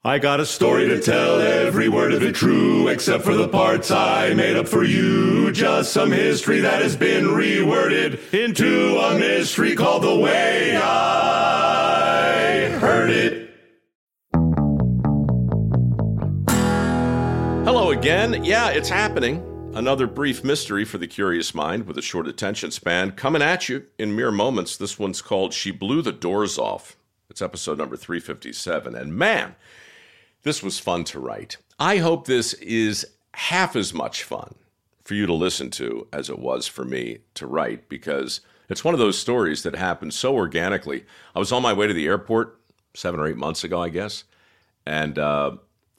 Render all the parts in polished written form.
I got a story to tell, every word of it true, except for the parts I made up for you. Just some history that has been reworded into a mystery called The Way I Heard It. Hello again. Yeah, it's happening. Another brief mystery for the curious mind with a short attention span coming at you in mere moments. This one's called She Blew the Doors Off. It's episode number 357. And man, this was fun to write. I hope this is half as much fun for you to listen to as it was for me to write, because it's one of those stories that happened so organically. I was on my way to the airport 7 or 8 months ago, I guess, and the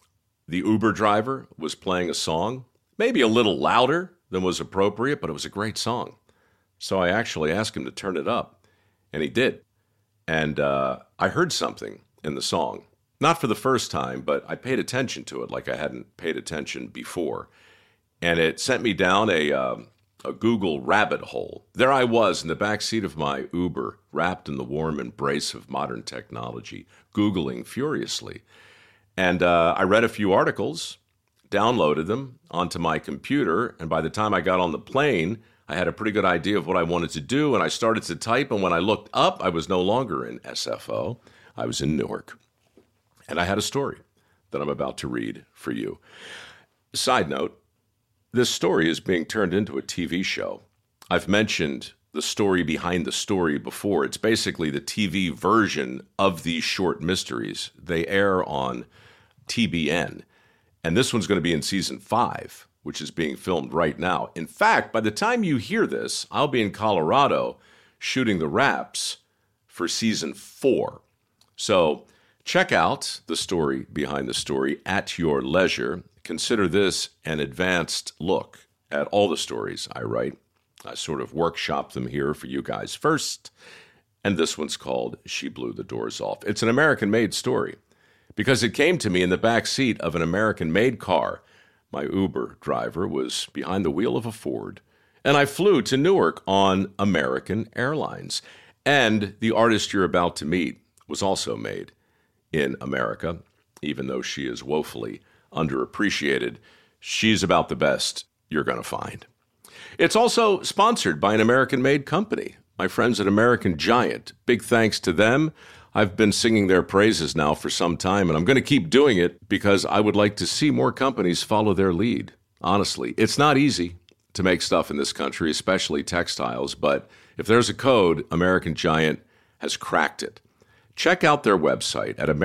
Uber driver was playing a song, maybe a little louder than was appropriate, but it was a great song. So I actually asked him to turn it up, and he did. And I heard something in the song. Not for the first time, but I paid attention to it like I hadn't paid attention before. And it sent me down a Google rabbit hole. There I was in the backseat of my Uber, wrapped in the warm embrace of modern technology, Googling furiously. And I read a few articles, downloaded them onto my computer, and by the time I got on the plane, I had a pretty good idea of what I wanted to do, and I started to type, and when I looked up, I was no longer in SFO. I was in Newark. And I had a story that I'm about to read for you. Side note, this story is being turned into a TV show. I've mentioned the story behind the story before. It's basically the TV version of these short mysteries. They air on TBN. And this one's going to be in season 5, which is being filmed right now. In fact, by the time you hear this, I'll be in Colorado shooting the wraps for season 4. So check out the story behind the story at your leisure. Consider this an advanced look at all the stories I write. I sort of workshop them here for you guys first. And this one's called She Blew the Doors Off. It's an American-made story because it came to me in the back seat of an American-made car. My Uber driver was behind the wheel of a Ford, and I flew to Newark on American Airlines. And the artist you're about to meet was also made in America, even though she is woefully underappreciated. She's about the best you're going to find. It's also sponsored by an American-made company, my friends at American Giant. Big thanks to them. I've been singing their praises now for some time, and I'm going to keep doing it because I would like to see more companies follow their lead. Honestly, it's not easy to make stuff in this country, especially textiles, but if there's a code, American Giant has cracked it. Check out their website at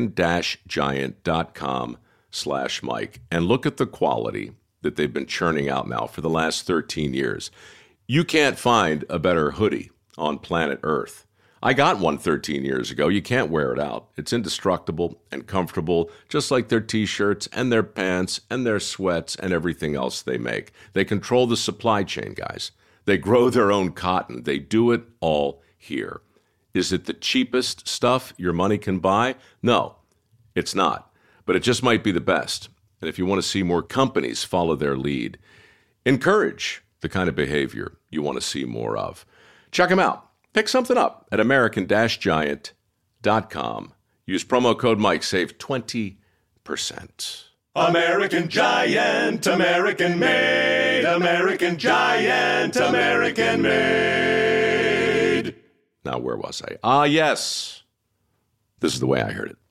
american-giant.com/Mike and look at the quality that they've been churning out now for the last 13 years. You can't find a better hoodie on planet Earth. I got one 13 years ago. You can't wear it out. It's indestructible and comfortable, just like their t-shirts and their pants and their sweats and everything else they make. They control the supply chain, guys. They grow their own cotton. They do it all here. Is it the cheapest stuff your money can buy? No, it's not. But it just might be the best. And if you want to see more companies follow their lead, encourage the kind of behavior you want to see more of. Check them out. Pick something up at american-giant.com. Use promo code Mike. Save 20%. American Giant, American made, American Giant, American made. Now, where was I? Yes. This is the way I heard it.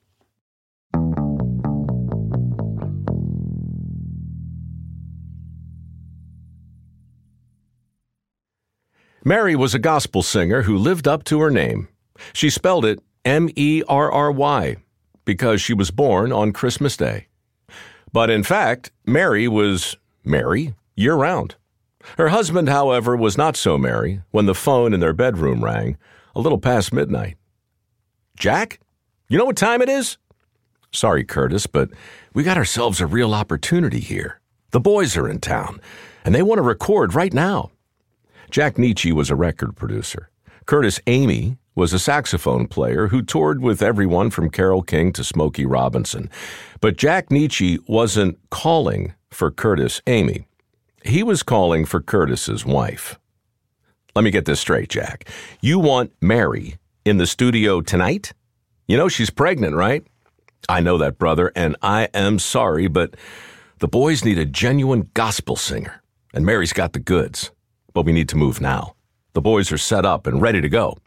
Mary was a gospel singer who lived up to her name. She spelled it Merry because she was born on Christmas Day. But in fact, Mary was merry year-round. Her husband, however, was not so merry when the phone in their bedroom rang a little past midnight. Jack, you know what time it is? Sorry, Curtis, but we got ourselves a real opportunity here. The boys are in town, and they want to record right now. Jack Nietzsche was a record producer. Curtis Amy was a saxophone player who toured with everyone from Carole King to Smokey Robinson. But Jack Nietzsche wasn't calling for Curtis Amy. He was calling for Curtis's wife. Let me get this straight, Jack. You want Mary in the studio tonight? You know she's pregnant, right? I know that, brother, and I am sorry, but the boys need a genuine gospel singer, and Mary's got the goods. But we need to move now. The boys are set up and ready to go.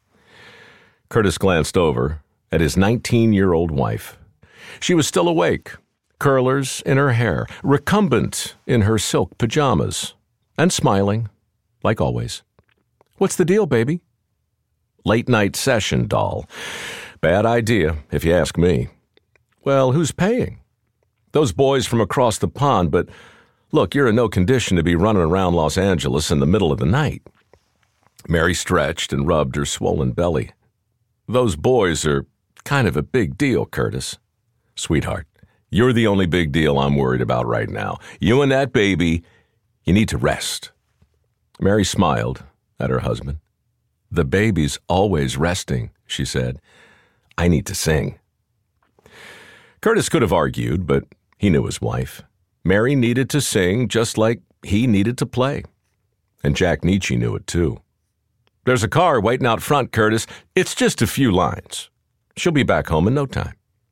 Curtis glanced over at his 19-year-old wife. She was still awake, curlers in her hair, recumbent in her silk pajamas, and smiling, like always. "What's the deal, baby?" "Late-night session, doll. Bad idea, if you ask me." "Well, who's paying?" "Those boys from across the pond, but look, you're in no condition to be running around Los Angeles in the middle of the night." Mary stretched and rubbed her swollen belly. "Those boys are kind of a big deal, Curtis." "Sweetheart, you're the only big deal I'm worried about right now. You and that baby, you need to rest." Mary smiled at her husband. "The baby's always resting," she said. "I need to sing." Curtis could have argued, but he knew his wife. Mary needed to sing just like he needed to play. And Jack Nietzsche knew it too. "There's a car waiting out front, Curtis. It's just a few lines. She'll be back home in no time."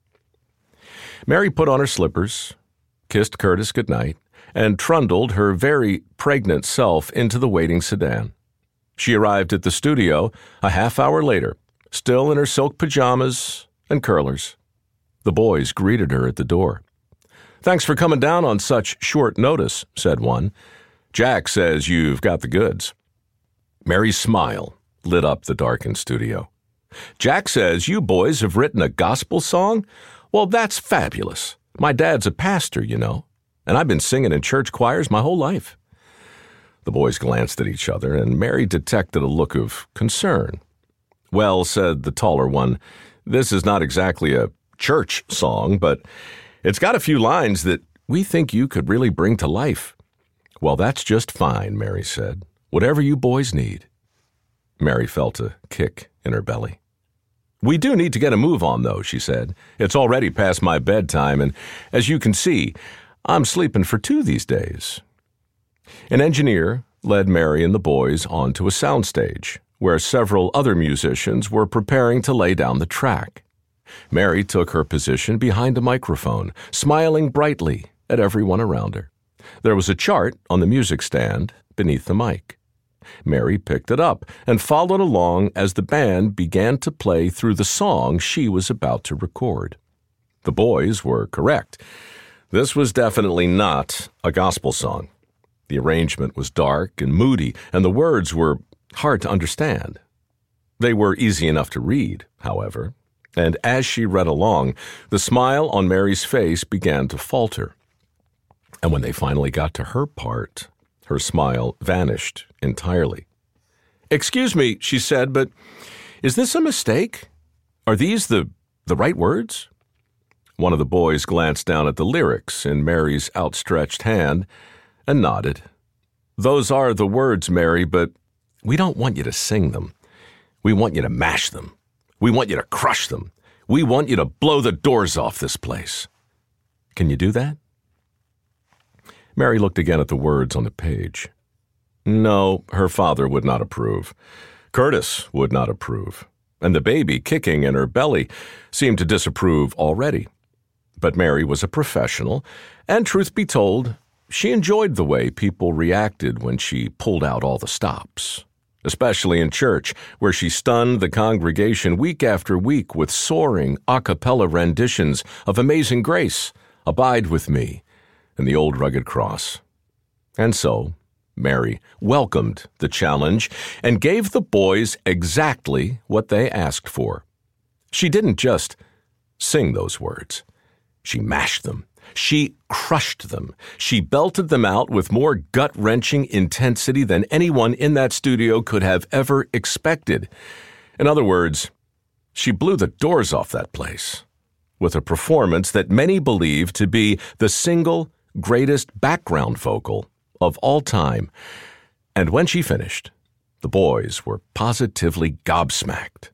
Mary put on her slippers, kissed Curtis goodnight, and trundled her very pregnant self into the waiting sedan. She arrived at the studio a half-hour later, still in her silk pajamas and curlers. The boys greeted her at the door. "Thanks for coming down on such short notice," said one. "Jack says you've got the goods." Mary's smile lit up the darkened studio. "Jack says you boys have written a gospel song? Well, that's fabulous. My dad's a pastor, you know, and I've been singing in church choirs my whole life." The boys glanced at each other, and Mary detected a look of concern. "Well," said the taller one, "this is not exactly a church song, but it's got a few lines that we think you could really bring to life." "Well, that's just fine," Mary said. "Whatever you boys need." Mary felt a kick in her belly. "We do need to get a move on, though," she said. "It's already past my bedtime, and as you can see, I'm sleeping for two these days." An engineer led Mary and the boys onto a soundstage, where several other musicians were preparing to lay down the track. Mary took her position behind a microphone, smiling brightly at everyone around her. There was a chart on the music stand beneath the mic. Mary picked it up and followed along as the band began to play through the song she was about to record. The boys were correct. This was definitely not a gospel song. The arrangement was dark and moody, and the words were hard to understand. They were easy enough to read, however, and as she read along, the smile on Mary's face began to falter. And when they finally got to her part, her smile vanished entirely. "Excuse me," she said, "but is this a mistake? Are these the right words?" One of the boys glanced down at the lyrics in Mary's outstretched hand and nodded. "Those are the words, Mary, but we don't want you to sing them. We want you to mash them. We want you to crush them. We want you to blow the doors off this place. Can you do that?" Mary looked again at the words on the page. No, her father would not approve. Curtis would not approve. And the baby kicking in her belly seemed to disapprove already. But Mary was a professional, and truth be told, she enjoyed the way people reacted when she pulled out all the stops, especially in church, where she stunned the congregation week after week with soaring a cappella renditions of Amazing Grace, Abide With Me, and the Old Rugged Cross. And so, Mary welcomed the challenge and gave the boys exactly what they asked for. She didn't just sing those words. She mashed them. She crushed them. She belted them out with more gut-wrenching intensity than anyone in that studio could have ever expected. In other words, she blew the doors off that place with a performance that many believe to be the single greatest background vocal of all time. And when she finished, the boys were positively gobsmacked.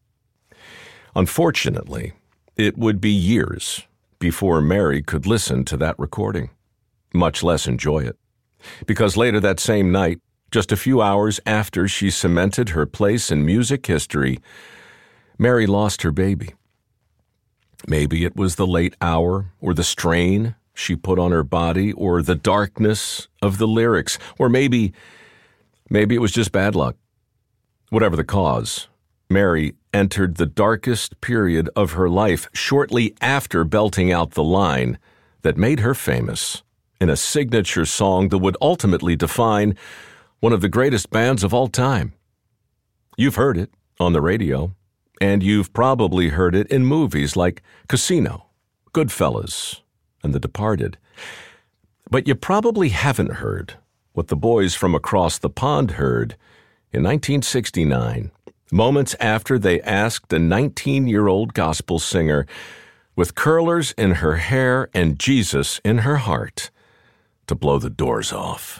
Unfortunately, it would be years before Mary could listen to that recording, much less enjoy it. Because later that same night, just a few hours after she cemented her place in music history, Mary lost her baby. Maybe it was the late hour or the strain she put on her body or the darkness of the lyrics, or maybe it was just bad luck. Whatever the cause, Mary entered the darkest period of her life shortly after belting out the line that made her famous in a signature song that would ultimately define one of the greatest bands of all time. You've heard it on the radio, and you've probably heard it in movies like Casino, Goodfellas, and The Departed. But you probably haven't heard what the boys from across the pond heard in 1969, moments after they asked a 19-year-old gospel singer with curlers in her hair and Jesus in her heart to blow the doors off.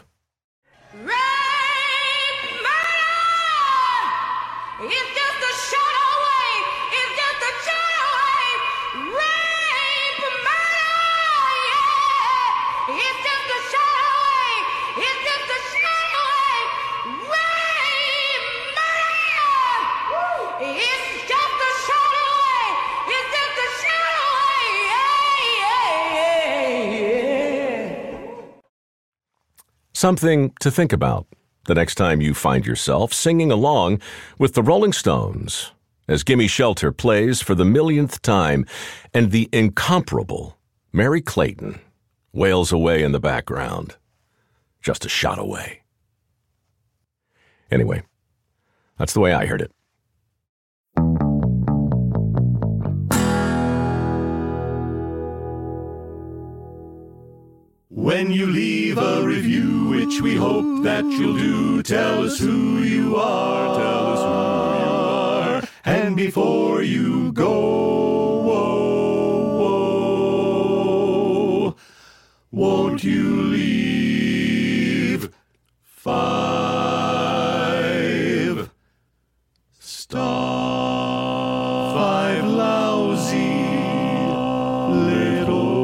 Something to think about the next time you find yourself singing along with the Rolling Stones as Gimme Shelter plays for the millionth time and the incomparable Mary Clayton wails away in the background, just a shot away. Anyway, that's the way I heard it. When you leave a review, which we hope that you'll do, tell us who you are, and before you go, won't you leave 5 stars, 5 lousy little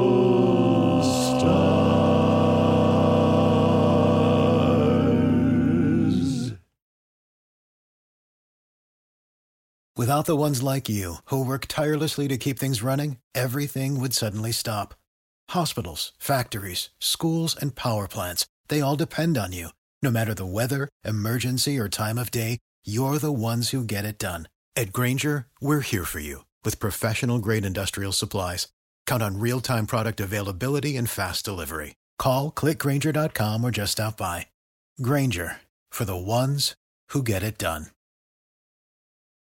Without the ones like you, who work tirelessly to keep things running, everything would suddenly stop. Hospitals, factories, schools, and power plants, they all depend on you. No matter the weather, emergency, or time of day, you're the ones who get it done. At Grainger, we're here for you with professional-grade industrial supplies. Count on real-time product availability and fast delivery. Call, click Grainger.com, or just stop by. Grainger, for the ones who get it done.